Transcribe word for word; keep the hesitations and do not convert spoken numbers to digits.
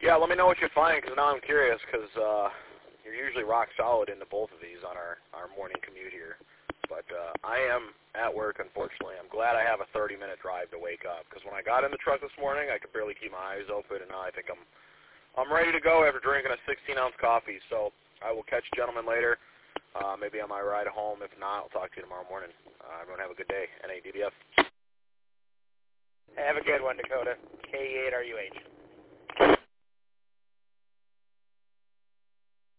Yeah, let me know what you find, because now I'm curious, because uh, you're usually rock solid into both of these on our, our morning commute here. But uh, I am at work, unfortunately. I'm glad I have a thirty-minute drive to wake up, because when I got in the truck this morning, I could barely keep my eyes open, and now I think I'm I'm ready to go after drinking a sixteen-ounce coffee. So I will catch you gentlemen later, uh, maybe on my ride home. If not, I'll talk to you tomorrow morning. Uh, everyone have a good day. N A D B F. Have a good one, Dakota. K eight R U H.